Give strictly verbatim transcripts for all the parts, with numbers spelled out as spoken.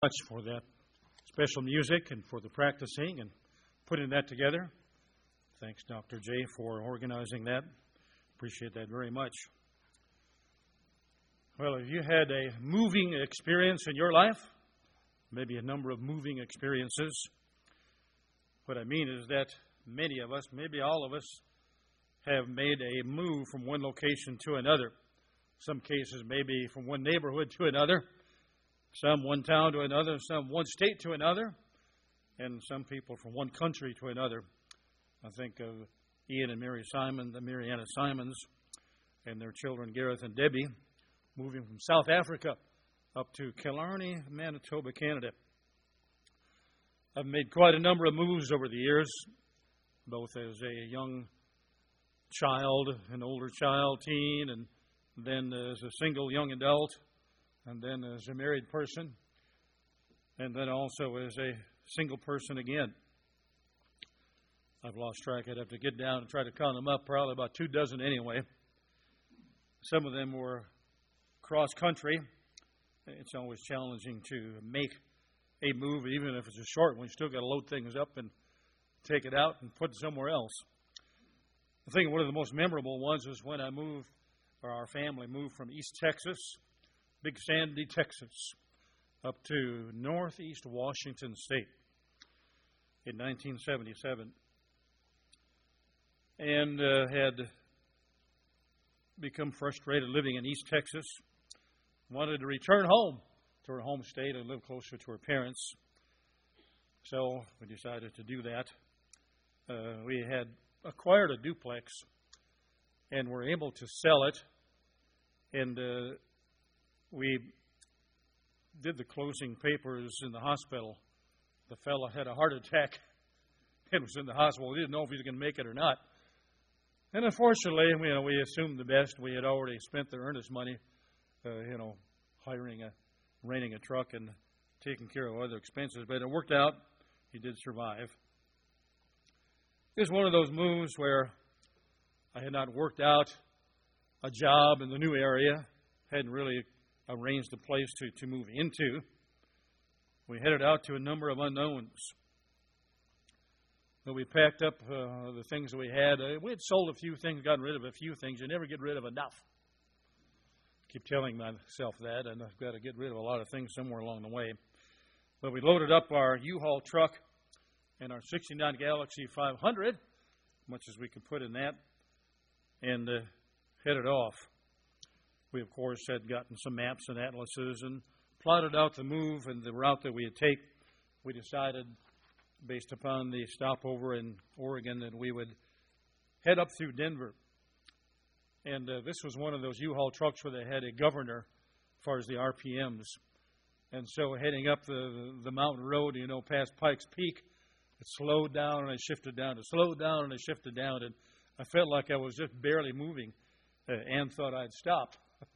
Much for that special music and for the practicing and putting that together. Thanks, Doctor J, for organizing that. Appreciate that very much. Well, have you had a moving experience in your life? Maybe a number of moving experiences. What I mean is that many of us, maybe all of us, have made a move from one location to another. Some cases maybe from one neighborhood to another. Some one town to another, some one state to another, and some people from one country to another. I think of Ian and Mary Simon, the Mariana Simons, and their children Gareth and Debbie, moving from South Africa up to Killarney, Manitoba, Canada. I've made quite a number of moves over the years, both as a young child, an older child, teen, and then as a single young adult, and then as a married person, and then also as a single person again. I've lost track. I'd have to get down and try to count them up, probably about two dozen anyway. Some of them were cross-country. It's always challenging to make a move, even if it's a short one. You still got to load things up and take it out and put it somewhere else. I think one of the most memorable ones was when I moved, or our family moved from East Texas, Big Sandy, Texas, up to northeast Washington State in nineteen seventy-seven, and uh, had become frustrated living in East Texas, wanted to return home to her home state and live closer to her parents. So we decided to do that. Uh, we had acquired a duplex and were able to sell it, and uh, we did the closing papers in the hospital. The fellow had a heart attack and was in the hospital. We didn't know if he was going to make it or not. And unfortunately, you know, we assumed the best. We had already spent the earnest money, uh, you know, hiring a, renting a truck and taking care of other expenses. But it worked out. He did survive. It was one of those moves where I had not worked out a job in the new area, hadn't really arranged a place to, to move into. We headed out to a number of unknowns. So we packed up uh, the things that we had. Uh, we had sold a few things, gotten rid of a few things. You never get rid of enough. I keep telling myself that, and I've got to get rid of a lot of things somewhere along the way. But we loaded up our U-Haul truck and our sixty-nine Galaxie five hundred, much as we could put in that, and uh, headed off. We, of course, had gotten some maps and atlases and plotted out the move and the route that we would take. We decided, based upon the stopover in Oregon, that we would head up through Denver. And uh, this was one of those U-Haul trucks where they had a governor as far as the R P Ms. And so heading up the, the, the mountain road, you know, past Pikes Peak, it slowed down and I shifted down. It slowed down and I shifted down. And I felt like I was just barely moving. Uh, Ann thought I'd stop.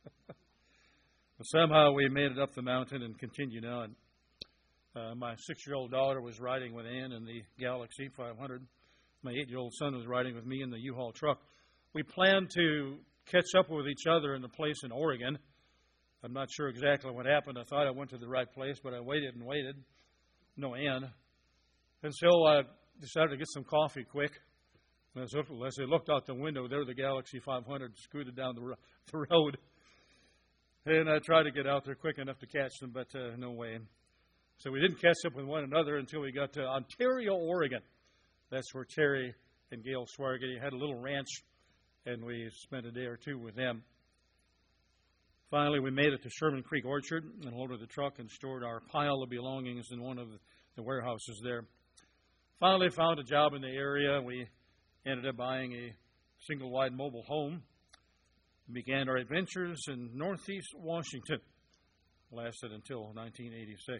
But somehow we made it up the mountain and continued on. Uh, my six-year-old daughter was riding with Ann in the Galaxie five hundred. My eight-year-old son was riding with me in the U-Haul truck. We planned to catch up with each other in a place in Oregon. I'm not sure exactly what happened. I thought I went to the right place, but I waited and waited. No Ann. And so I decided to get some coffee quick. And as I looked out the window, there the Galaxie five hundred scooted down the, the road. And I tried to get out there quick enough to catch them, but uh, no way. So we didn't catch up with one another until we got to Ontario, Oregon. That's where Terry and Gail Swargety had a little ranch, and we spent a day or two with them. Finally, we made it to Sherman Creek Orchard and loaded the truck and stored our pile of belongings in one of the warehouses there. Finally found a job in the area. We ended up buying a single-wide mobile home. Began our adventures in northeast Washington. Lasted until nineteen eighty-six.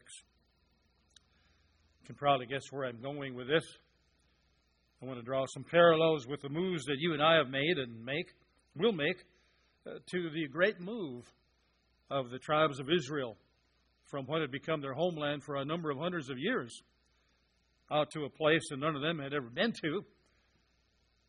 You can probably guess where I'm going with this. I want to draw some parallels with the moves that you and I have made and make, will make, uh, to the great move of the tribes of Israel from what had become their homeland for a number of hundreds of years out to a place that none of them had ever been to.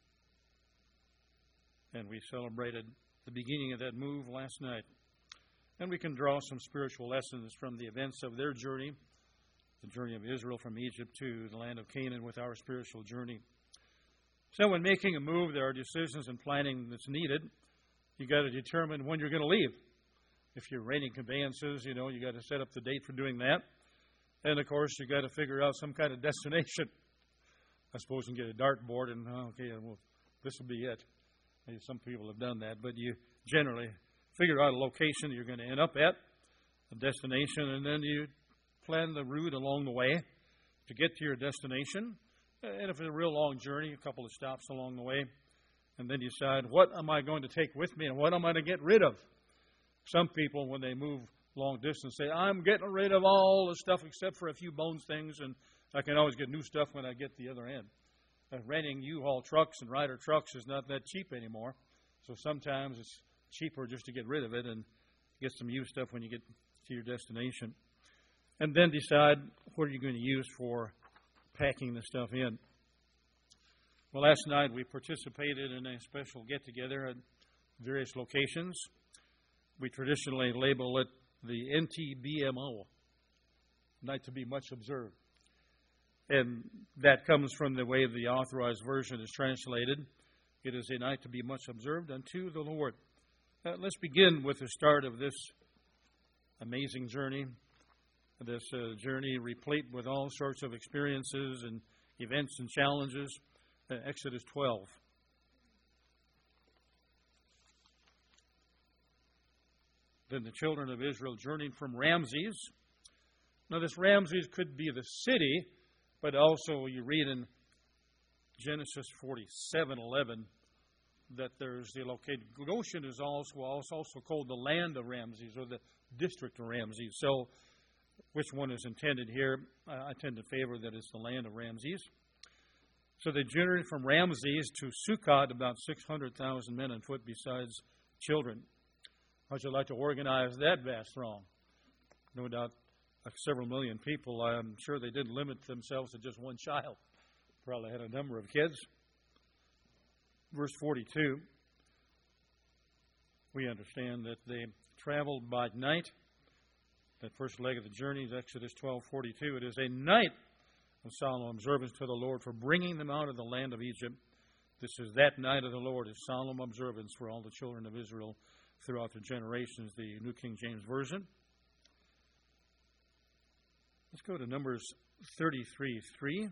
And we celebrated the beginning of that move last night. And we can draw some spiritual lessons from the events of their journey, the journey of Israel from Egypt to the land of Canaan, with our spiritual journey. So when making a move, there are decisions and planning that's needed. You got to determine when you're going to leave. If you're renting conveyances, you know, you got to set up the date for doing that. And of course, you got to figure out some kind of destination. I suppose you can get a dartboard and, oh, okay, well, this will be it. Maybe some people have done that, but you generally figure out a location you're going to end up at, a destination, and then you plan the route along the way to get to your destination. And if it's a real long journey, a couple of stops along the way, and then you decide, what am I going to take with me and what am I going to get rid of? Some people, when they move long distance, say, I'm getting rid of all the stuff except for a few bones things, and I can always get new stuff when I get to the other end. Uh, renting U-Haul trucks and Ryder trucks is not that cheap anymore, so sometimes it's cheaper just to get rid of it and get some used stuff when you get to your destination. And then decide what are you going to use for packing the stuff in. Well, last night we participated in a special get-together at various locations. We traditionally label it the N T B M O, Night to Be Much Observed. And that comes from the way the Authorized Version is translated. It is a night to be much observed unto the Lord. Uh, let's begin with the start of this amazing journey, this uh, journey replete with all sorts of experiences and events and challenges. Uh, Exodus twelve. Then the children of Israel journeyed from Ramses. Now this Ramses could be the city, but also you read in Genesis forty-seven eleven that there's the location. Goshen is also, also called the land of Ramses or the district of Ramses. So which one is intended here? I tend to favor that it's the land of Ramses. So they journeyed from Ramses to Sukkot, about six hundred thousand men on foot besides children. How'd you like to organize that vast throng? No doubt uh, several million people. I'm sure they didn't limit themselves to just one child. Probably had a number of kids. Verse forty-two, we understand that they traveled by night. That first leg of the journey is Exodus twelve forty-two. It is a night of solemn observance to the Lord for bringing them out of the land of Egypt. This is that night of the Lord, is solemn observance for all the children of Israel throughout the generations, the New King James Version. Let's go to Numbers thirty-three three.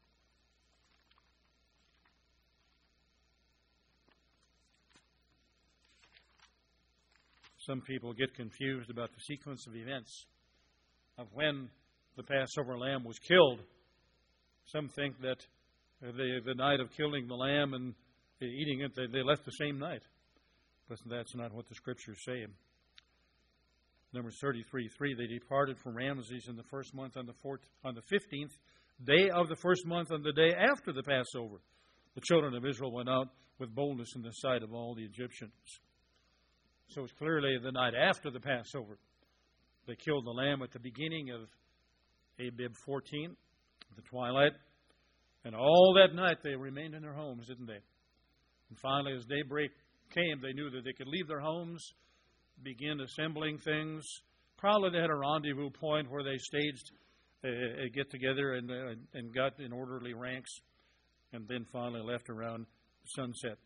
Some people get confused about the sequence of events of when the Passover lamb was killed. Some think that the, the night of killing the lamb and eating it, they, they left the same night. But that's not what the Scriptures say. Numbers thirty-three three, they departed from Ramses in the first month on the fourth, on the fifteenth day of the first month on the day after the Passover. The children of Israel went out with boldness in the sight of all the Egyptians. So it's clearly the night after the Passover. They killed the lamb at the beginning of Abib fourteen, the twilight. And all that night they remained in their homes, didn't they? And finally, as daybreak came, they knew that they could leave their homes, begin assembling things. Probably they had a rendezvous point where they staged a, a get-together and, uh, and got in orderly ranks, and then finally left around sunset.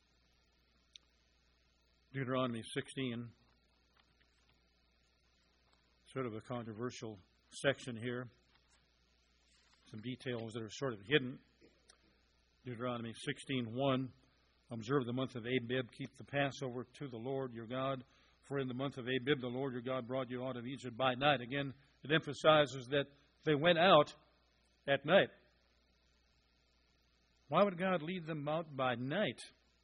Deuteronomy sixteen, sort of a controversial section here. Some details that are sort of hidden. Deuteronomy sixteen one, observe the month of Abib, keep the Passover to the Lord your God. For in the month of Abib, the Lord your God brought you out of Egypt by night. Again, it emphasizes that they went out at night. Why would God lead them out by night?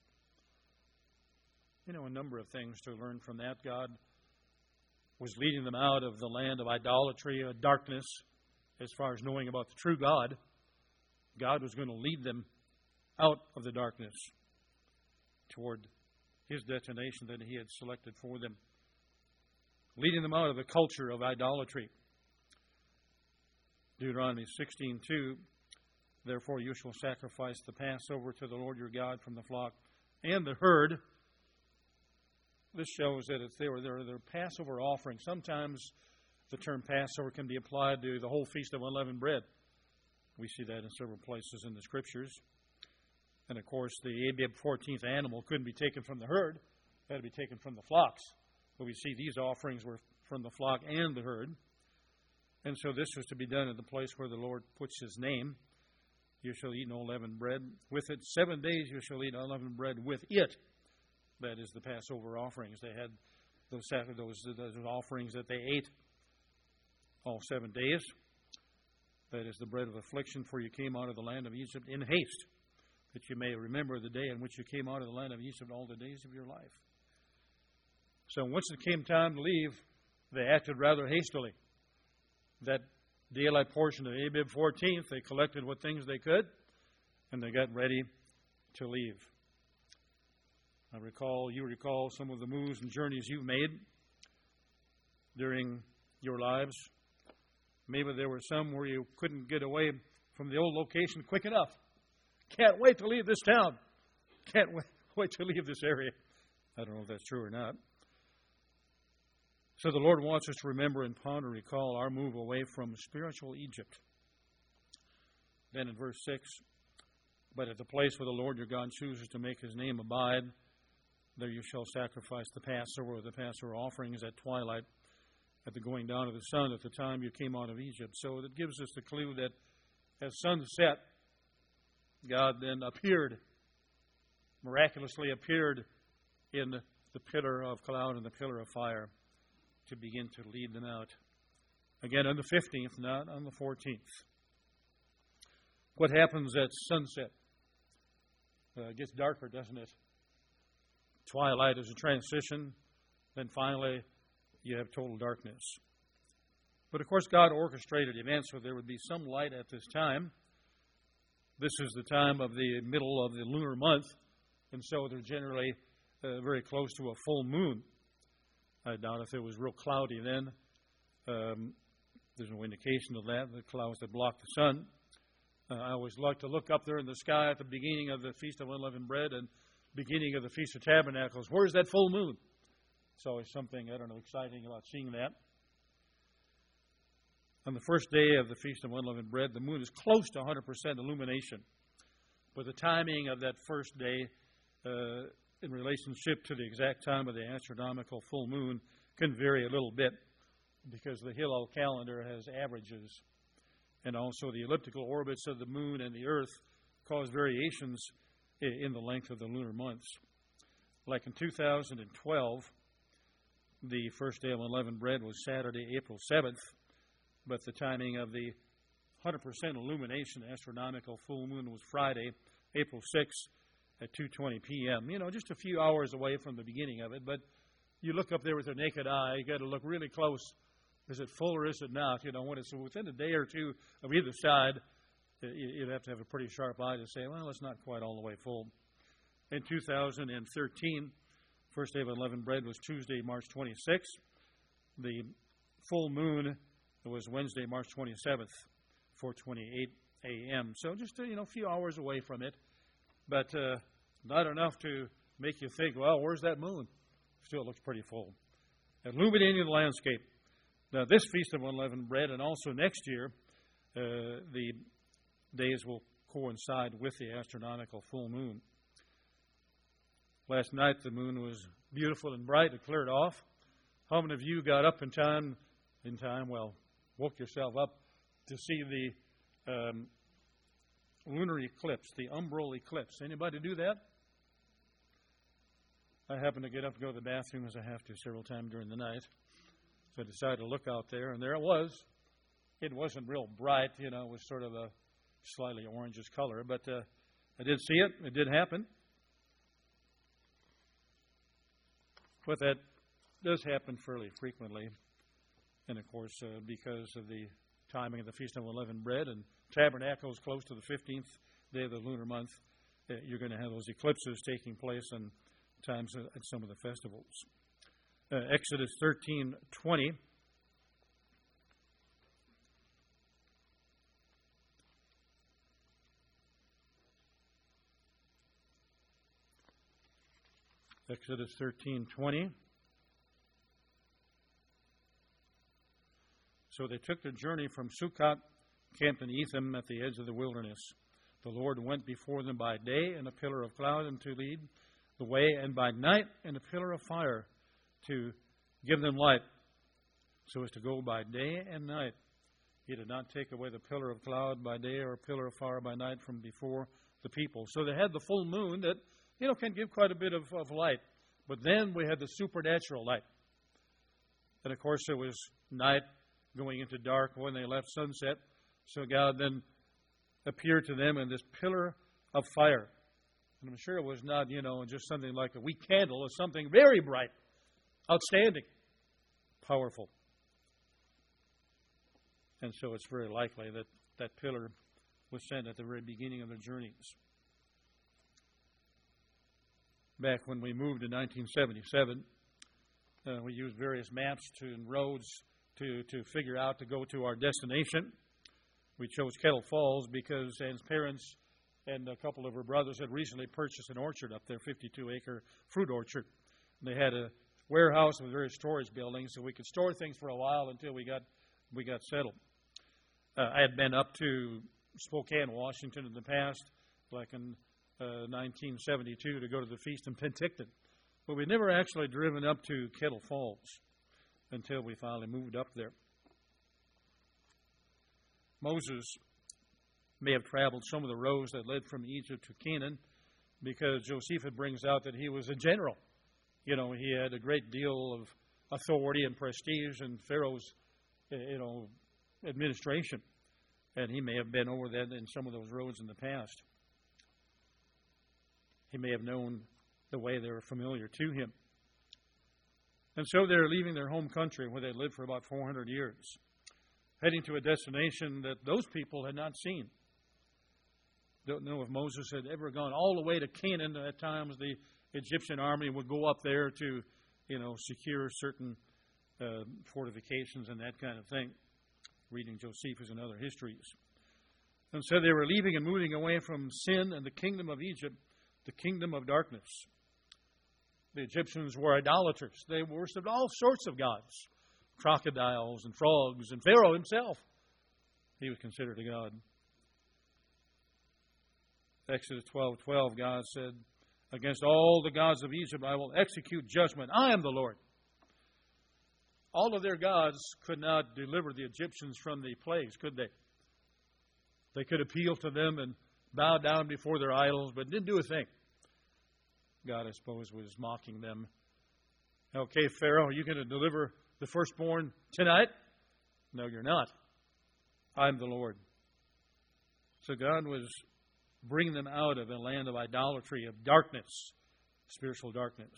You know, a number of things to learn from that. God was leading them out of the land of idolatry, of darkness, as far as knowing about the true God. God was going to lead them out of the darkness toward His destination that He had selected for them, leading them out of the culture of idolatry. Deuteronomy sixteen two, therefore you shall sacrifice the Passover to the Lord your God from the flock and the herd. this shows that it's, they were their, their Passover offering. Sometimes the term Passover can be applied to the whole Feast of Unleavened Bread. We see that in several places in the Scriptures. And, of course, the Abib fourteenth animal couldn't be taken from the herd. It had to be taken from the flocks. But we see these offerings were from the flock and the herd. And so this was to be done in the place where the Lord puts His name. You shall eat no unleavened bread with it. Seven days you shall eat unleavened bread with it. That is the Passover offerings. They had those, those, those offerings that they ate all seven days. That is the bread of affliction, for you came out of the land of Egypt in haste, that you may remember the day in which you came out of the land of Egypt all the days of your life. So once it came time to leave, they acted rather hastily. That daylight portion of Abib fourteenth, they collected what things they could, and they got ready to leave. I recall, you recall some of the moves and journeys you've made during your lives. Maybe there were some where you couldn't get away from the old location quick enough. Can't wait to leave this town. Can't wait, wait to leave this area. I don't know if that's true or not. So the Lord wants us to remember and ponder and recall our move away from spiritual Egypt. Then in verse six, but at the place where the Lord your God chooses to make His name abide, there you shall sacrifice the Passover or the Passover offerings at twilight, at the going down of the sun, at the time you came out of Egypt. So that gives us the clue that as sun set, God then appeared, miraculously appeared in the pillar of cloud and the pillar of fire to begin to lead them out. Again, on the fifteenth, not on the fourteenth. What happens at sunset? Uh, it gets darker, doesn't it? Twilight is a transition. Then finally, you have total darkness. But of course, God orchestrated events so there would be some light at this time. This is the time of the middle of the lunar month, and so they're generally uh, very close to a full moon. I doubt if it was real cloudy then. Um, there's no indication of that, the clouds that block the sun. Uh, I always like to look up there in the sky at the beginning of the Feast of Unleavened Bread and beginning of the Feast of Tabernacles. Where's that full moon? It's always something, I don't know, exciting about seeing that. On the first day of the Feast of Unleavened Bread, the moon is close to one hundred percent illumination. But the timing of that first day uh, in relationship to the exact time of the astronomical full moon can vary a little bit because the Hillel calendar has averages. And also the elliptical orbits of the moon and the earth cause variations in the length of the lunar months. Like in two thousand twelve, the first day of unleavened bread was Saturday, April seventh, but the timing of the one hundred percent illumination astronomical full moon was Friday, April sixth at two twenty p.m. You know, just a few hours away from the beginning of it, but you look up there with your naked eye, you got to look really close. Is it full or is it not? You know, when it's within a day or two of either side, you'd have to have a pretty sharp eye to say, well, it's not quite all the way full. In two thousand thirteen, first day of unleavened bread was Tuesday, March twenty-sixth. The full moon was Wednesday, March twenty-seventh, four twenty-eight a.m. So just, you know, a few hours away from it, but uh, not enough to make you think, well, where's that moon? Still looks pretty full. Illuminating the landscape. Now, this Feast of Unleavened Bread, and also next year, uh, the days will coincide with the astronomical full moon. Last night, the moon was beautiful and bright. It cleared off. How many of you got up in time, in time, well, woke yourself up to see the um, lunar eclipse, the umbral eclipse? Anybody do that? I happen to get up and go to the bathroom, as I have to several times during the night. So I decided to look out there, and there it was. It wasn't real bright, you know, it was sort of a slightly orangish color, but uh, I did see it. It did happen. But that does happen fairly frequently. And, of course, uh, because of the timing of the Feast of Unleavened Bread and Tabernacles close to the fifteenth day of the lunar month, uh, you're going to have those eclipses taking place in times at some of the festivals. Uh, Exodus thirteen twenty. Exodus thirteen twenty. So they took their journey from Sukkot, camped in Etham at the edge of the wilderness. The Lord went before them by day in a pillar of cloud and to lead the way, and by night in a pillar of fire to give them light, so as to go by day and night. He did not take away the pillar of cloud by day or a pillar of fire by night from before the people. So they had the full moon that, you know, can give quite a bit of, of light. But then we had the supernatural light. And, of course, it was night going into dark when they left sunset. So God then appeared to them in this pillar of fire. And I'm sure it was not, you know, just something like a weak candle. It was something very bright, outstanding, powerful. And so it's very likely that that pillar was sent at the very beginning of their journeys. Back when we moved in nineteen seventy-seven, uh, we used various maps to, and roads to, to figure out to go to our destination. We chose Kettle Falls because Anne's parents and a couple of her brothers had recently purchased an orchard up there, fifty-two acre fruit orchard. And they had a warehouse with various storage buildings, so we could store things for a while until we got we got settled. Uh, I had been up to Spokane, Washington in the past, like in uh, nineteen seventy-two, to go to the feast in Penticton. But we'd never actually driven up to Kettle Falls until we finally moved up there. Moses may have traveled some of the roads that led from Egypt to Canaan because Josephus brings out that he was a general. You know, he had a great deal of authority and prestige in Pharaoh's, you know, administration. And he may have been over that in some of those roads in the past. He may have known the way they were familiar to him. And so they're leaving their home country where they lived for about four hundred years, heading to a destination that those people had not seen. Don't know if Moses had ever gone all the way to Canaan. At times the Egyptian army would go up there to, you know, secure certain uh, fortifications and that kind of thing, reading Josephus and other histories. And so they were leaving and moving away from sin and the kingdom of Egypt, the kingdom of darkness. The Egyptians were idolaters. They worshipped all sorts of gods, crocodiles and frogs, and Pharaoh himself, he was considered a god. Exodus twelve twelve, God said, "Against all the gods of Egypt I will execute judgment. I am the Lord." All of their gods could not deliver the Egyptians from the plagues, could they? They could appeal to them and bow down before their idols, but didn't do a thing. God, I suppose, was mocking them. Okay, Pharaoh, are you going to deliver the firstborn tonight? No, you're not. I'm the Lord. So God was bringing them out of a land of idolatry, of darkness, spiritual darkness.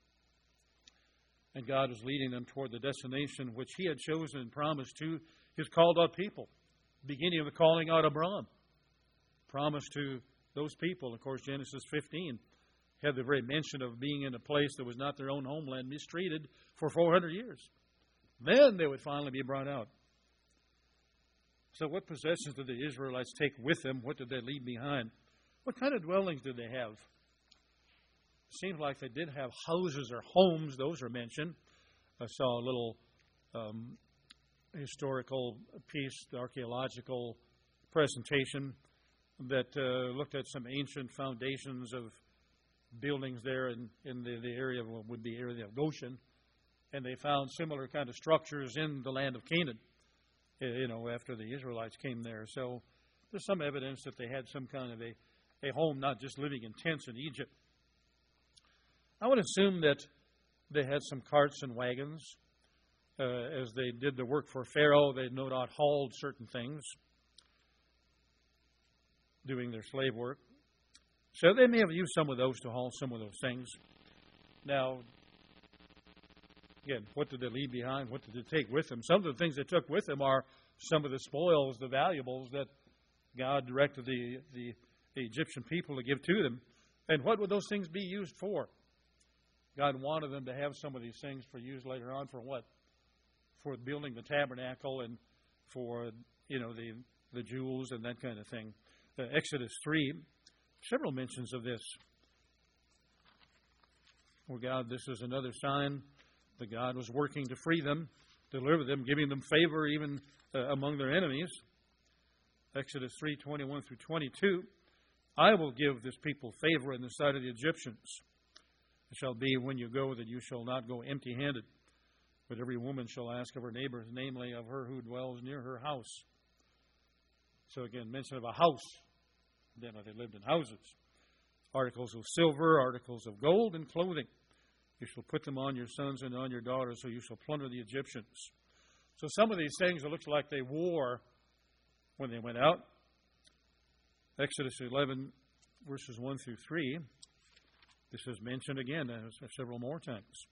And God was leading them toward the destination which He had chosen and promised to His called out people. Beginning of the calling out of Abraham. Promised to those people. Of course, Genesis fifteen had the very mention of being in a place that was not their own homeland, mistreated for four hundred years. Then they would finally be brought out. So what possessions did the Israelites take with them? What did they leave behind? What kind of dwellings did they have? It seems like they did have houses or homes. Those are mentioned. I saw a little um, historical piece, archaeological presentation that uh, looked at some ancient foundations of buildings there in, in the, the area of what would be area of Goshen. And they found similar kind of structures in the land of Canaan, you know, after the Israelites came there. So there's some evidence that they had some kind of a, a home, not just living in tents in Egypt. I would assume that they had some carts and wagons. Uh, as they did the work for Pharaoh, they no doubt hauled certain things, doing their slave work. So they may have used some of those to haul some of those things. Now, again, what did they leave behind? What did they take with them? Some of the things they took with them are some of the spoils, the valuables that God directed the, the, the Egyptian people to give to them. And what would those things be used for? God wanted them to have some of these things for use later on for what? For building the tabernacle and for, you know, the, the jewels and that kind of thing. Uh, Exodus three, several mentions of this. For God, this is another sign that God was working to free them, deliver them, giving them favor even uh, among their enemies. Exodus three, twenty-one through twenty-two. I will give this people favor in the sight of the Egyptians. It shall be when you go that you shall not go empty-handed, but every woman shall ask of her neighbor, namely of her who dwells near her house. So again, mention of a house. Then they lived in houses. Articles of silver, articles of gold, and clothing. You shall put them on your sons and on your daughters, so you shall plunder the Egyptians. So some of these things, it looks like they wore when they went out. Exodus eleven, verses one through three. This is mentioned again several more times.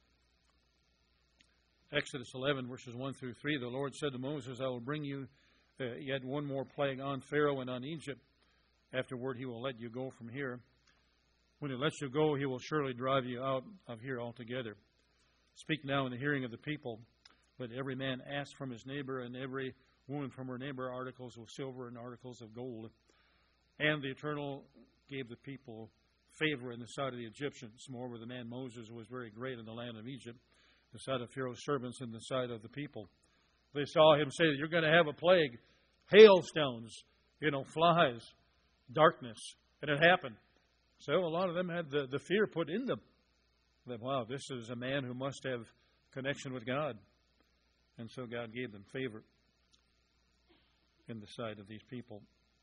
Exodus eleven, verses one through three. The Lord said to Moses, I will bring you uh, yet one more plague on Pharaoh and on Egypt. Afterward, he will let you go from here. When he lets you go, he will surely drive you out of here altogether. Speak now in the hearing of the people. Let every man ask from his neighbor, and every woman from her neighbor, articles of silver and articles of gold. And the Eternal gave the people favor in the sight of the Egyptians. Moreover, the man Moses was very great in the land of Egypt, the sight of Pharaoh's servants, and the sight of the people. They saw him say that you're going to have a plague, hailstones, you know, flies, darkness. And it happened. So a lot of them had the, the fear put in them that, wow, this is a man who must have connection with God. And so God gave them favor in the sight of these people.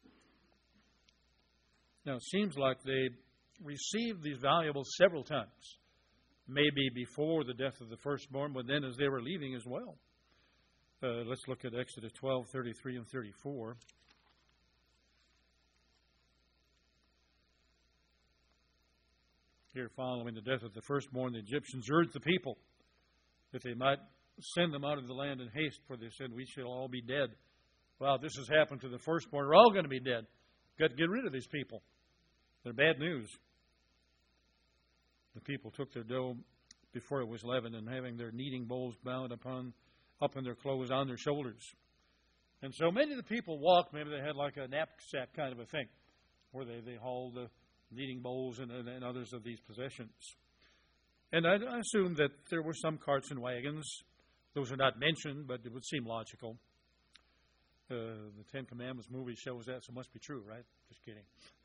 Now, it seems like they received these valuables several times. Maybe before the death of the firstborn, but then as they were leaving as well. Uh, let's look at Exodus twelve, thirty-three and thirty-four. Here, following the death of the firstborn, the Egyptians urged the people that they might send them out of the land in haste, for they said, we shall all be dead. Wow, this has happened to the firstborn. We're all going to be dead. Got to get rid of these people. They're bad news. The people took their dough before it was leavened, and having their kneading bowls bound upon up in their clothes on their shoulders. And so many of the people walked. Maybe they had like a knapsack kind of a thing, where they, they hauled the kneading bowls and, and, and others of these possessions. And I, I assume that there were some carts and wagons. Those are not mentioned, but it would seem logical. Uh, the Ten Commandments movie shows that, so it must be true, right? Just kidding.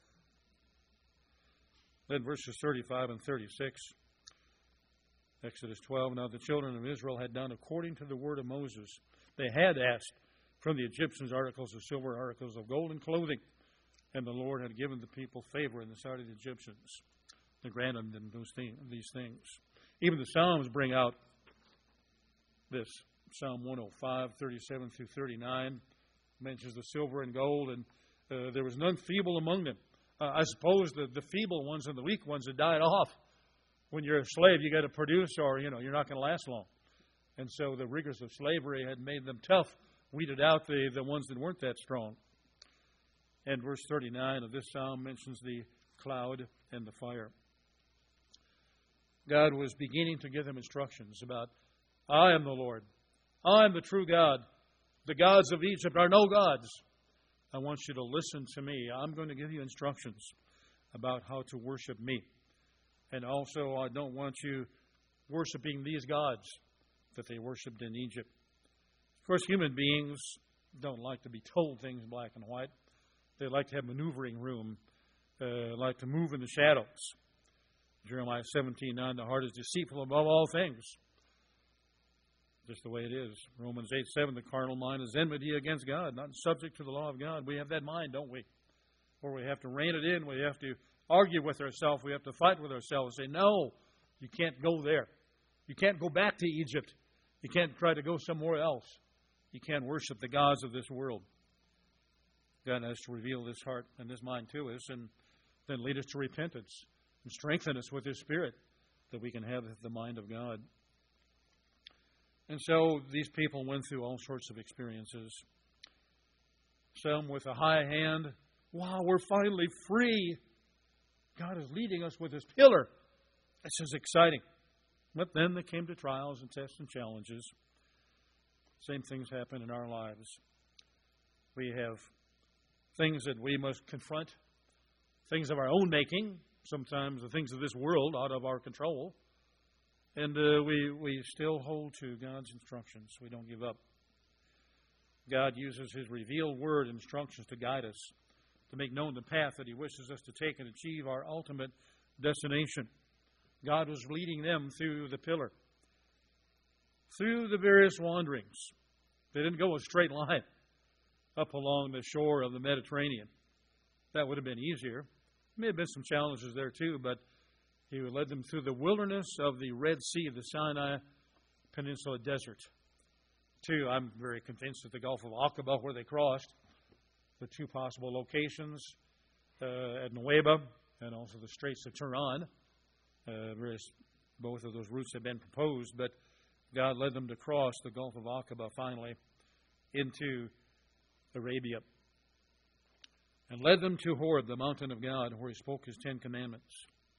Then verses thirty-five and thirty-six. Exodus twelve. Now the children of Israel had done according to the word of Moses. They had asked from the Egyptians articles of silver, articles of gold, and clothing. And the Lord had given the people favor in the sight of the Egyptians. They granted them those things, these things. Even the Psalms bring out this. Psalm one oh five, thirty-seven through thirty-nine mentions the silver and gold, and uh, there was none feeble among them. Uh, I suppose the, the feeble ones and the weak ones had died off. When you're a slave, you got to produce, or you know you're not going to last long. And so the rigors of slavery had made them tough, weeded out the, the ones that weren't that strong. And verse thirty-nine of this psalm mentions the cloud and the fire. God was beginning to give them instructions about, I am the Lord. I am the true God. The gods of Egypt are no gods. I want you to listen to me. I'm going to give you instructions about how to worship me. And also, I don't want you worshiping these gods that they worshipped in Egypt. Of course, human beings don't like to be told things black and white. They like to have maneuvering room, uh, like to move in the shadows. Jeremiah seventeen nine, the heart is deceitful above all things. Just the way it is. Romans eight seven, the carnal mind is enmity against God, not subject to the law of God. We have that mind, don't we? Or we have to rein it in. We have to argue with ourselves. We have to fight with ourselves. Say, no, you can't go there. You can't go back to Egypt. You can't try to go somewhere else. You can't worship the gods of this world. God has to reveal this heart and this mind to us and then lead us to repentance and strengthen us with His Spirit that we can have the mind of God. And so these people went through all sorts of experiences. Some with a high hand. Wow, we're finally free. God is leading us with His pillar. This is exciting. But then they came to trials and tests and challenges. Same things happen in our lives. We have things that we must confront, things of our own making, sometimes the things of this world out of our control. And uh, we, we still hold to God's instructions. We don't give up. God uses His revealed word and instructions to guide us, to make known the path that He wishes us to take and achieve our ultimate destination. God was leading them through the pillar, through the various wanderings. They didn't go a straight line up along the shore of the Mediterranean. That would have been easier. There may have been some challenges there too, but He led them through the wilderness of the Red Sea, the Sinai Peninsula Desert. Two, I'm very convinced that the Gulf of Aqaba, where they crossed, the two possible locations uh, at Nueva and also the Straits of Tiran. Uh, various, both of those routes have been proposed, but God led them to cross the Gulf of Aqaba finally into Arabia, and led them to Horeb, the mountain of God, where He spoke His Ten Commandments.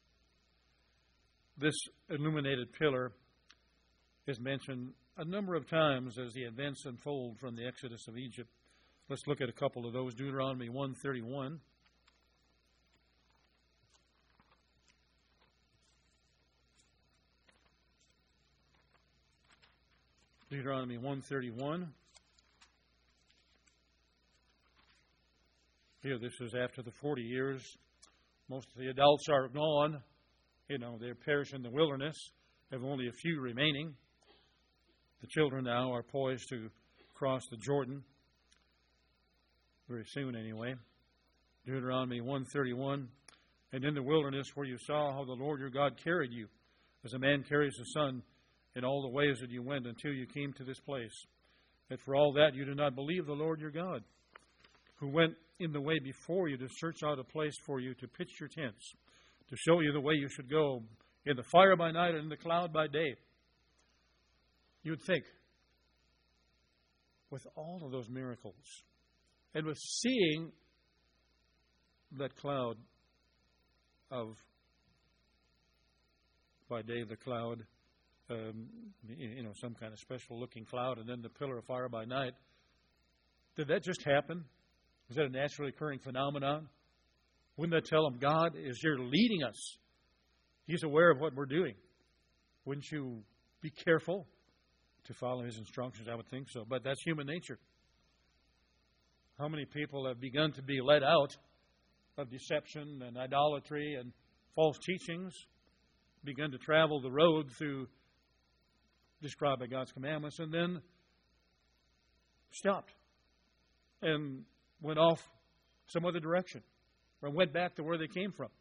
This illuminated pillar is mentioned a number of times as the events unfold from the Exodus of Egypt. Let's look at a couple of those. Deuteronomy one thirty-one. Deuteronomy one thirty-one. Here, this is after the forty years. Most of the adults are gone. You know, they're perished in the wilderness. Have only a few remaining. The children now are poised to cross the Jordan. Very soon, anyway. Deuteronomy one thirty-one. And in the wilderness where you saw how the Lord your God carried you, as a man carries his son, in all the ways that you went until you came to this place. And for all that you do not believe the Lord your God, who went in the way before you to search out a place for you to pitch your tents, to show you the way you should go, in the fire by night and in the cloud by day. You would think, with all of those miracles, and with seeing that cloud of, by day the cloud, um, you know, some kind of special looking cloud, and then the pillar of fire by night, did that just happen? Is that a naturally occurring phenomenon? Wouldn't that tell them God is here leading us? He's aware of what we're doing. Wouldn't you be careful to follow His instructions? I would think so. But that's human nature. How many people have begun to be led out of deception and idolatry and false teachings, begun to travel the road through described by God's commandments, and then stopped and went off some other direction, or went back to where they came from.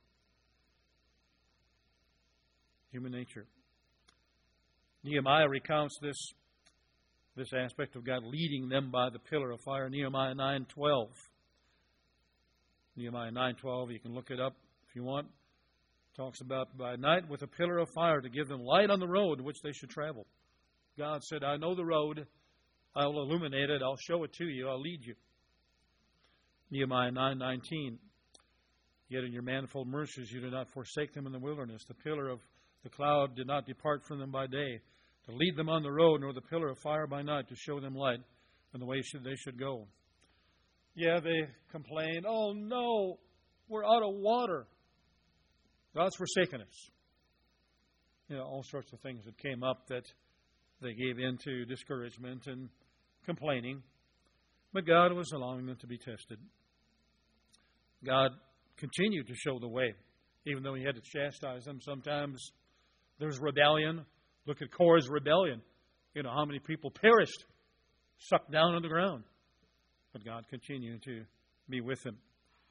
Human nature. Nehemiah recounts this, this aspect of God leading them by the pillar of fire. Nehemiah nine twelve. Nehemiah nine twelve, you can look it up if you want. Talks about by night with a pillar of fire to give them light on the road which they should travel. God said, I know the road. I will illuminate it. I'll show it to you. I'll lead you. Nehemiah nine nineteen. Yet in your manifold mercies you did not forsake them in the wilderness. The pillar of the cloud did not depart from them by day, to lead them on the road, nor the pillar of fire by night to show them light and the way should they should go. Yeah, they complained, oh no, we're out of water. God's forsaken us. You know, all sorts of things that came up that they gave in to discouragement and complaining. But God was allowing them to be tested. God continued to show the way, even though He had to chastise them. Sometimes there's rebellion. Look at Korah's rebellion. You know, how many people perished, sucked down on the ground. But God continued to be with them.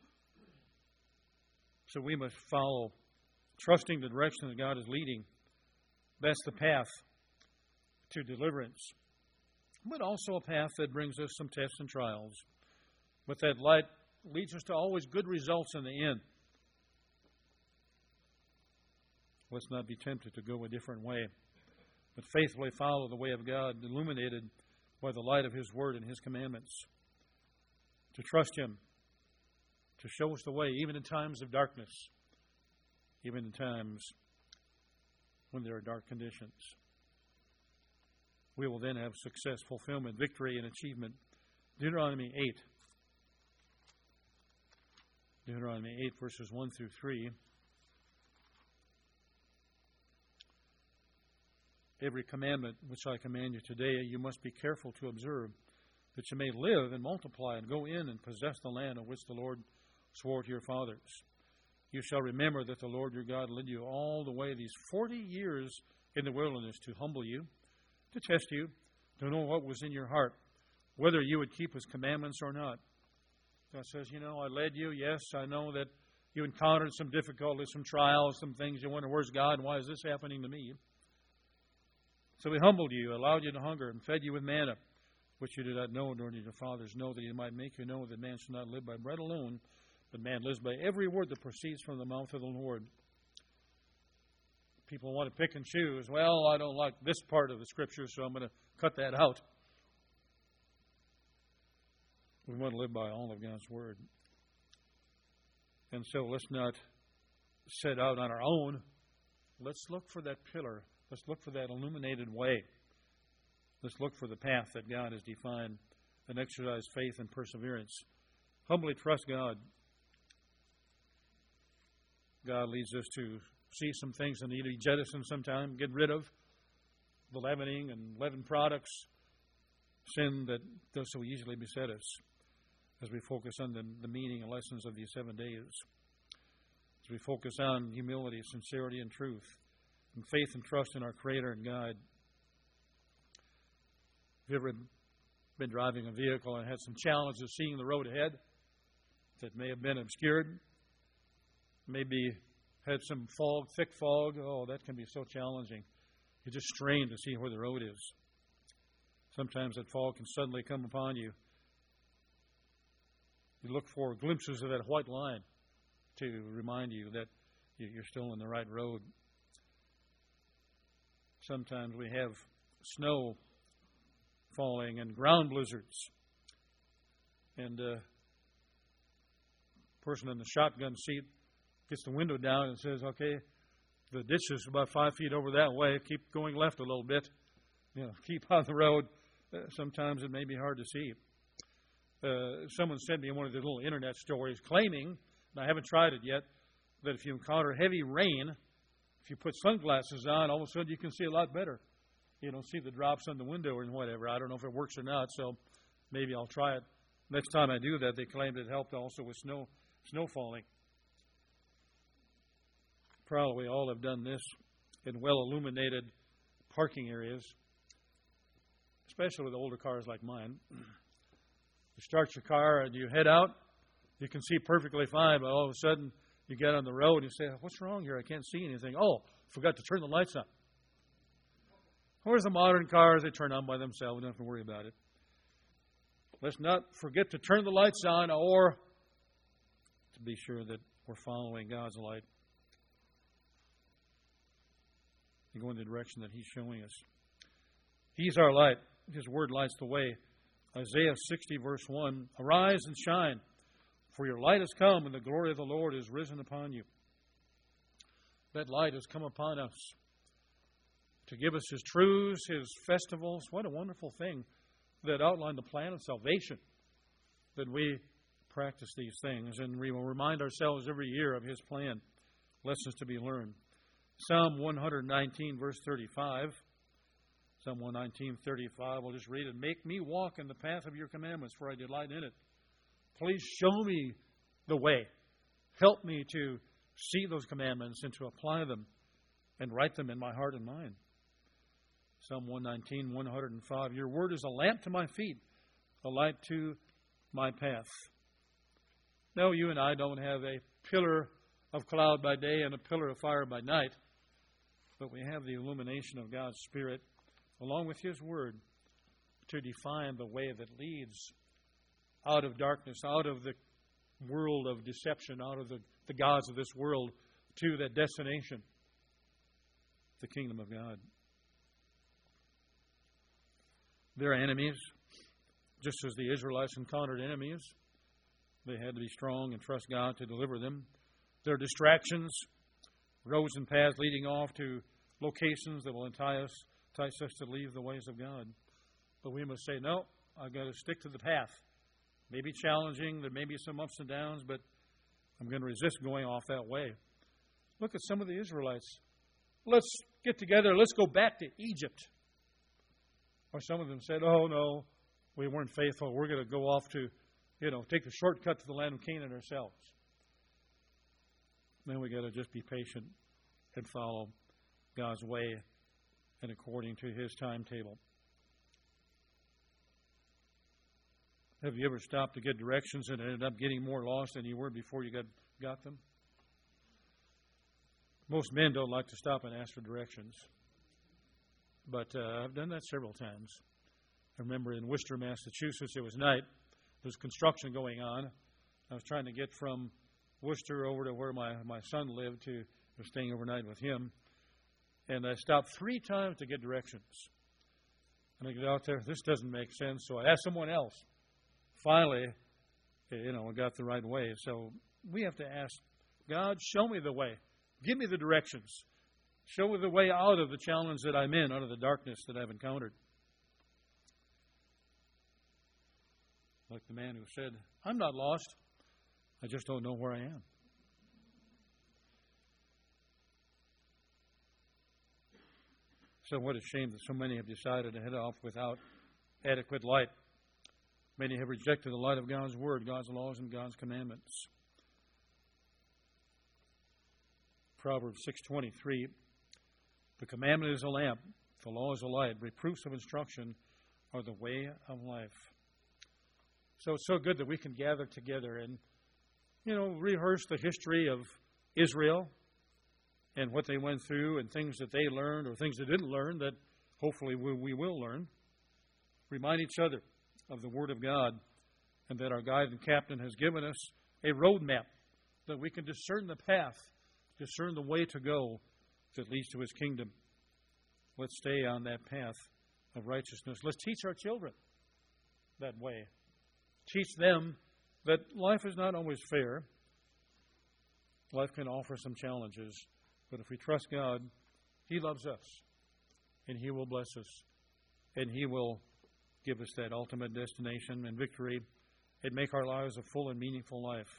So we must follow, trusting the direction that God is leading. That's the path to deliverance. But also a path that brings us some tests and trials. But that light leads us to always good results in the end. Let's not be tempted to go a different way, but faithfully follow the way of God, illuminated by the light of His Word and His commandments. To trust Him, to show us the way, even in times of darkness, even in times when there are dark conditions. We will then have success, fulfillment, victory, and achievement. Deuteronomy eight. Deuteronomy eight, verses one through three. every commandment which I command you today, you must be careful to observe, that you may live and multiply and go in and possess the land of which the Lord swore to your fathers. You shall remember that the Lord your God led you all the way these forty years in the wilderness to humble you, to test you, to know what was in your heart, whether you would keep His commandments or not. God says, you know, I led you. Yes, I know that you encountered some difficulties, some trials, some things. You wonder, where's God and why is this happening to me? So He humbled you, allowed you to hunger, and fed you with manna, which you did not know, nor did your fathers know, that He might make you know that man shall not live by bread alone, but man lives by every word that proceeds from the mouth of the Lord. People want to pick and choose. Well, I don't like this part of the Scripture, so I'm going to cut that out. We want to live by all of God's Word. And so let's not set out on our own. Let's look for that pillar. Let's look for that illuminated way. Let's look for the path that God has defined and exercise faith and perseverance. Humbly trust God. God leads us to see some things that need to be jettisoned sometime, get rid of the leavening and leavened products, sin that does so easily beset us, as we focus on the, the meaning and lessons of these seven days, as we focus on humility, sincerity, and truth, and faith and trust in our Creator and God. Have you ever been driving a vehicle and had some challenges seeing the road ahead that may have been obscured? Maybe had some fog, thick fog. Oh, that can be so challenging. You just strain to see where the road is. Sometimes that fog can suddenly come upon you. You look for glimpses of that white line to remind you that you're still on the right road. Sometimes we have snow falling and ground blizzards. And a person in the shotgun seat gets the window down and says, okay, the ditch is about five feet over that way. Keep going left a little bit. You know, keep on the road. Uh, sometimes it may be hard to see. Uh, someone sent me one of the little internet stories claiming, and I haven't tried it yet, that if you encounter heavy rain, if you put sunglasses on, all of a sudden you can see a lot better. You don't see the drops on the window or whatever. I don't know if it works or not, so maybe I'll try it. Next time I do that, they claimed it helped also with snow, snow falling. Probably all have done this in well-illuminated parking areas, especially with older cars like mine. You start your car and you head out, you can see perfectly fine, but all of a sudden you get on the road and you say, what's wrong here? I can't see anything. Oh, forgot to turn the lights on. Where's the modern cars? They turn on by themselves. We don't have to worry about it. Let's not forget to turn the lights on or to be sure that we're following God's light and go in the direction that He's showing us. He's our light. His Word lights the way. Isaiah sixty, verse one, arise and shine, for your light has come, and the glory of the Lord is risen upon you. That light has come upon us to give us His truths, His festivals. What a wonderful thing that outline the plan of salvation, that we practice these things, and we will remind ourselves every year of His plan, lessons to be learned. Psalm one nineteen, verse thirty-five. Psalm one nineteen, thirty-five. We'll just read it. Make me walk in the path of your commandments, for I delight in it. Please show me the way. Help me to see those commandments and to apply them and write them in my heart and mind. Psalm one nineteen, one oh five. Your word is a lamp to my feet, a light to my path. No, you and I don't have a pillar of cloud by day and a pillar of fire by night, but we have the illumination of God's Spirit along with His Word to define the way that leads out of darkness, out of the world of deception, out of the, the gods of this world, to that destination, the kingdom of God. There are enemies, just as the Israelites encountered enemies. They had to be strong and trust God to deliver them. There are distractions, roads and paths leading off to locations that will entice us, entice us to leave the ways of God. But we must say, no, I've got to stick to the path. Maybe challenging, there may be some ups and downs, but I'm going to resist going off that way. Look at some of the Israelites. Let's get together, let's go back to Egypt. Or some of them said, oh, no, we weren't faithful. We're going to go off to, you know, take the shortcut to the land of Canaan ourselves. Then we got to just be patient and follow God's way and according to His timetable. Have you ever stopped to get directions and ended up getting more lost than you were before you got, got them? Most men don't like to stop and ask for directions. But uh, I've done that several times. I remember in Worcester, Massachusetts, it was night. There was construction going on. I was trying to get from Worcester over to where my, my son lived to I was staying overnight with him. And I stopped three times to get directions. And I get out there, this doesn't make sense. So I asked someone else. Finally, you know, I got the right way. So we have to ask, God, show me the way. Give me the directions. Show me the way out of the challenge that I'm in, out of the darkness that I've encountered. Like the man who said, I'm not lost. I just don't know where I am. So what a shame that so many have decided to head off without adequate light. Many have rejected the light of God's Word, God's laws, and God's commandments. Proverbs six twenty-three, the commandment is a lamp, the law is a light, reproofs of instruction are the way of life. So it's so good that we can gather together and, you know, rehearse the history of Israel and what they went through and things that they learned or things they didn't learn that hopefully we, we will learn. Remind each other of the Word of God and that our guide and captain has given us a roadmap that we can discern the path, discern the way to go that leads to His kingdom. Let's stay on that path of righteousness. Let's teach our children that way. Teach them that life is not always fair. Life can offer some challenges. But if we trust God, He loves us. And He will bless us. And He will give us that ultimate destination and victory and make our lives a full and meaningful life.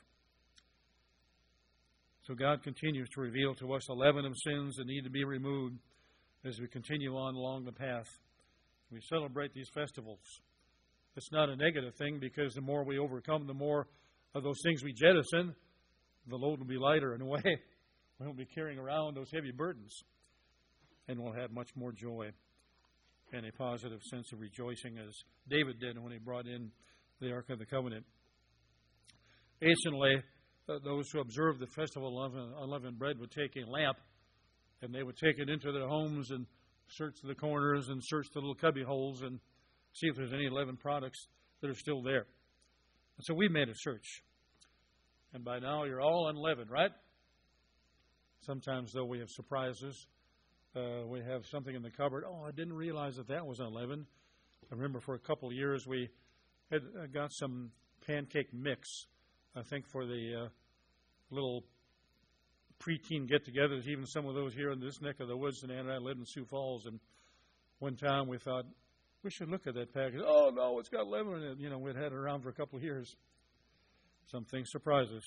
So God continues to reveal to us the leaven of sins that need to be removed as we continue on along the path. We celebrate these festivals. It's not a negative thing because the more we overcome, the more of those things we jettison, the load will be lighter in a way. We won't be carrying around those heavy burdens. And we'll have much more joy and a positive sense of rejoicing as David did when he brought in the Ark of the Covenant. Anciently, uh, those who observed the festival of unleavened bread would take a lamp and they would take it into their homes and search the corners and search the little cubby holes and see if there's any leavened products that are still there. And so we made a search. And by now you're all unleavened, right? Sometimes, though, we have surprises. Uh, we have something in the cupboard. Oh, I didn't realize that that was unleavened. I remember for a couple of years we had uh, got some pancake mix, I think, for the uh, little preteen get-togethers, even some of those here in this neck of the woods. And Ann and I lived in Sioux Falls, and one time we thought, we should look at that package. Oh, no, it's got leaven in it. You know, we'd had it around for a couple of years. Some things surprise us.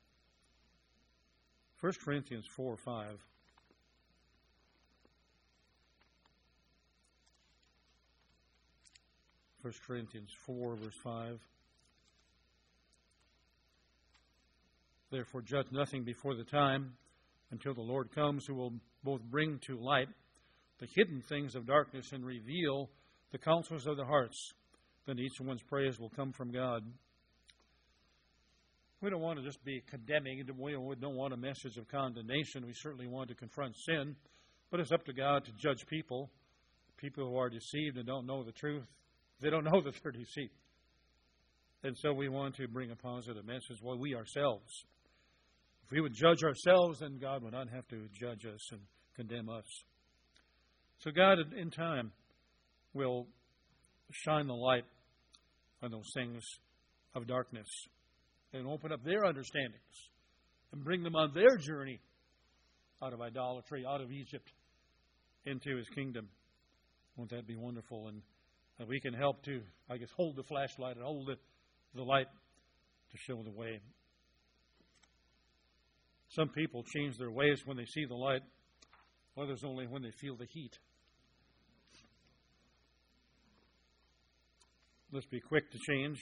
First Corinthians four five. First Corinthians four, verse five. Therefore judge nothing before the time until the Lord comes, who will both bring to light the hidden things of darkness and reveal the counsels of the hearts. Then each one's praise will come from God. We don't want to just be condemning. We don't want a message of condemnation. We certainly want to confront sin. But it's up to God to judge people, people who are deceived and don't know the truth. They don't know that they're deceived. And so we want to bring a positive message. Well, we ourselves, if we would judge ourselves, then God would not have to judge us and condemn us. So God, in time, will shine the light on those things of darkness and open up their understandings and bring them on their journey out of idolatry, out of Egypt, into His kingdom. Won't that be wonderful? And that we can help to, I guess, hold the flashlight and hold the, the light to show the way. Some people change their ways when they see the light. Others only when they feel the heat. Let's be quick to change.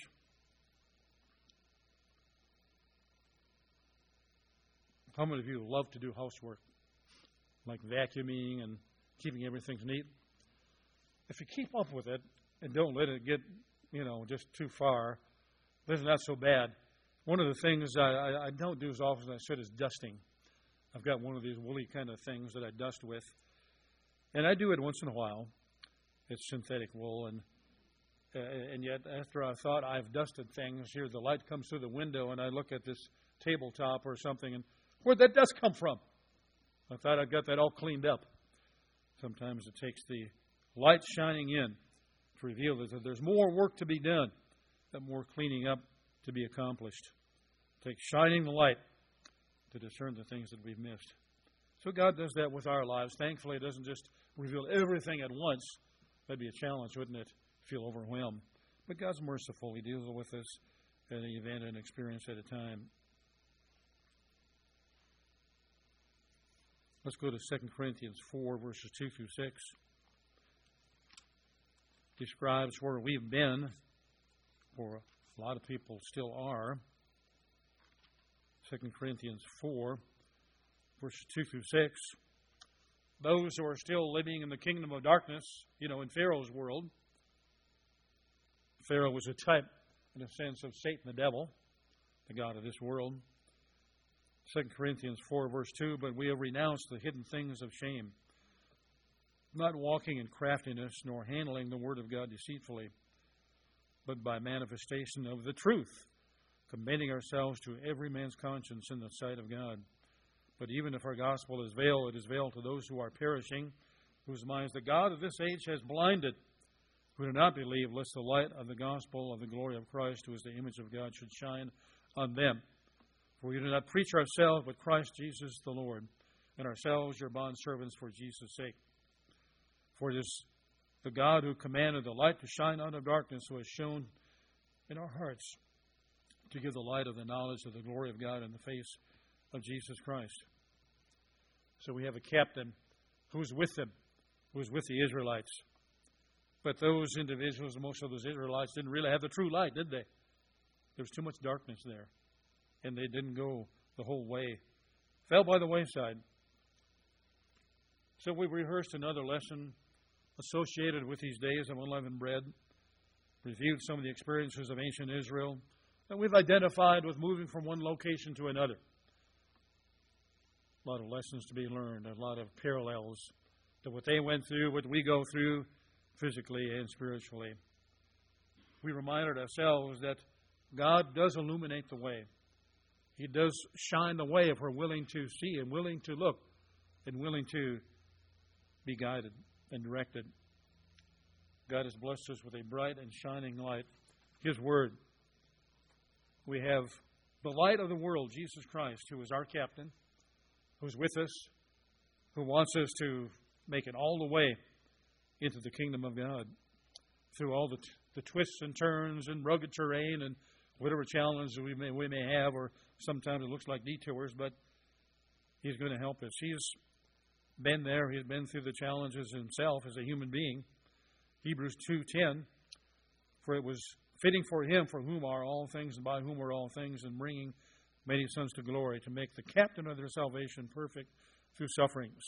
How many of you love to do housework, like vacuuming and keeping everything neat? If you keep up with it and don't let it get, you know, just too far, this is not so bad. One of the things I, I, I don't do as often as I should is dusting. I've got one of these woolly kind of things that I dust with, and I do it once in a while. It's synthetic wool, and uh, and yet after I thought I've dusted things, here the light comes through the window, and I look at this tabletop or something, and where'd that dust come from? I thought I'd got that all cleaned up. Sometimes it takes the light shining in to reveal that there's more work to be done, that more cleaning up to be accomplished. It takes shining the light to discern the things that we've missed. So God does that with our lives. Thankfully, it doesn't just reveal everything at once. That'd be a challenge, wouldn't it? Feel overwhelmed. But God's merciful. He deals with us at an event and experience at a time. Let's go to Second Corinthians four, verses two through six. Describes where we've been, or a lot of people still are. Second Corinthians four, verses two through six. Those who are still living in the kingdom of darkness, you know, in Pharaoh's world. Pharaoh was a type, in a sense, of Satan the devil, the god of this world. Second Corinthians four, verse two, but we have renounced the hidden things of shame, not walking in craftiness, nor handling the word of God deceitfully, but by manifestation of the truth, commending ourselves to every man's conscience in the sight of God. But even if our gospel is veiled, it is veiled to those who are perishing, whose minds the God of this age has blinded, who do not believe, lest the light of the gospel of the glory of Christ, who is the image of God, should shine on them. For we do not preach ourselves, but Christ Jesus the Lord, and ourselves your bondservants for Jesus' sake. For it is the God who commanded the light to shine out of darkness, who has shown in our hearts to give the light of the knowledge of the glory of God in the face of Jesus Christ. So we have a captain who's with them, who's with the Israelites. But those individuals, most of those Israelites, didn't really have the true light, did they? There was too much darkness there. And they didn't go the whole way. Fell by the wayside. So we've rehearsed another lesson associated with these days of unleavened bread. Reviewed some of the experiences of ancient Israel that we've identified with moving from one location to another. A lot of lessons to be learned, a lot of parallels to what they went through, what we go through physically and spiritually. We reminded ourselves that God does illuminate the way. He does shine the way if we're willing to see and willing to look and willing to be guided and directed. God has blessed us with a bright and shining light, His Word. We have the light of the world, Jesus Christ, who is our captain, who's with us, who wants us to make it all the way into the kingdom of God through all the, t- the twists and turns and rugged terrain and whatever challenges we may, we may have, or sometimes it looks like detours, but He's going to help us. He's been there. He's been through the challenges himself as a human being. Hebrews two ten, for it was fitting for Him, for whom are all things and by whom are all things, and bringing many sons to glory, to make the captain of their salvation perfect through sufferings.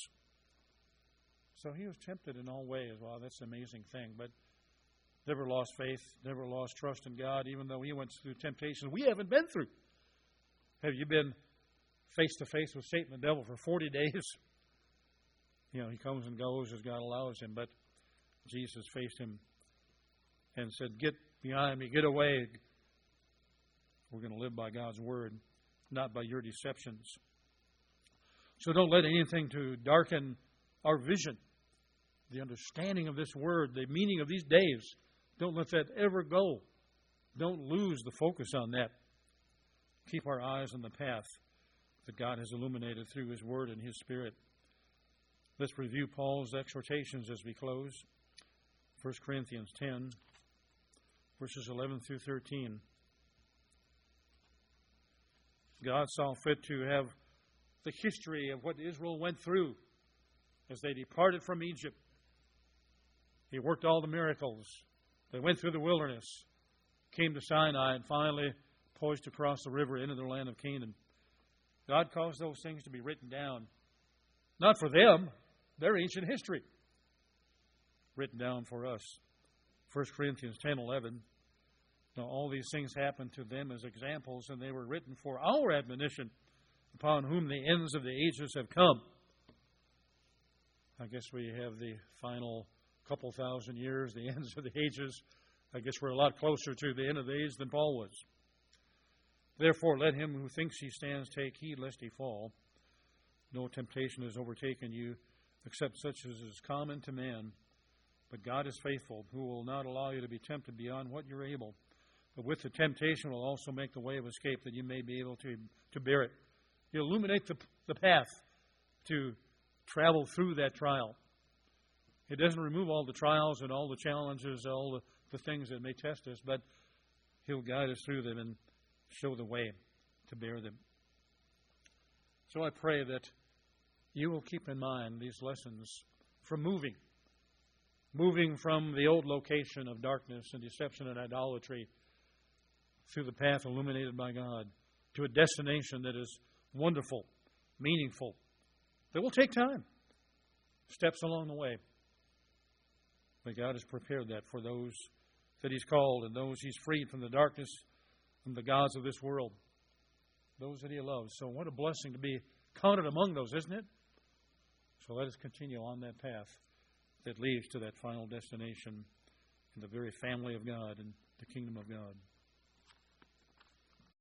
So He was tempted in all ways. Wow, that's an amazing thing. But never lost faith, never lost trust in God, even though He went through temptations we haven't been through. Have you been face to face with Satan the devil for forty days? You know, he comes and goes as God allows him, but Jesus faced him and said, "Get behind me, get away." We're going to live by God's word, not by your deceptions. So don't let anything to darken our vision, the understanding of this word, the meaning of these days. Don't let that ever go. Don't lose the focus on that. Keep our eyes on the path that God has illuminated through His Word and His Spirit. Let's review Paul's exhortations as we close. First Corinthians ten, verses eleven through thirteen. God saw fit to have the history of what Israel went through as they departed from Egypt. He worked all the miracles. They went through the wilderness, came to Sinai, and finally poised to cross the river into the land of Canaan. God caused those things to be written down. Not for them. They're ancient history. Written down for us. First Corinthians ten eleven. Now all these things happened to them as examples, and they were written for our admonition, upon whom the ends of the ages have come. I guess we have the final couple thousand years, the ends of the ages. I guess we're a lot closer to the end of the age than Paul was. Therefore, let him who thinks he stands take heed lest he fall. No temptation has overtaken you, except such as is common to man. But God is faithful, who will not allow you to be tempted beyond what you're able. But with the temptation will also make the way of escape, that you may be able to, to bear it. You illuminate the, the path to travel through that trial. It doesn't remove all the trials and all the challenges, all the, the things that may test us, but He'll guide us through them and show the way to bear them. So I pray that you will keep in mind these lessons from moving. Moving from the old location of darkness and deception and idolatry through the path illuminated by God to a destination that is wonderful, meaningful, that will take time, steps along the way. But God has prepared that for those that He's called and those He's freed from the darkness and the gods of this world, those that He loves. So what a blessing to be counted among those, isn't it? So let us continue on that path that leads to that final destination in the very family of God and the kingdom of God.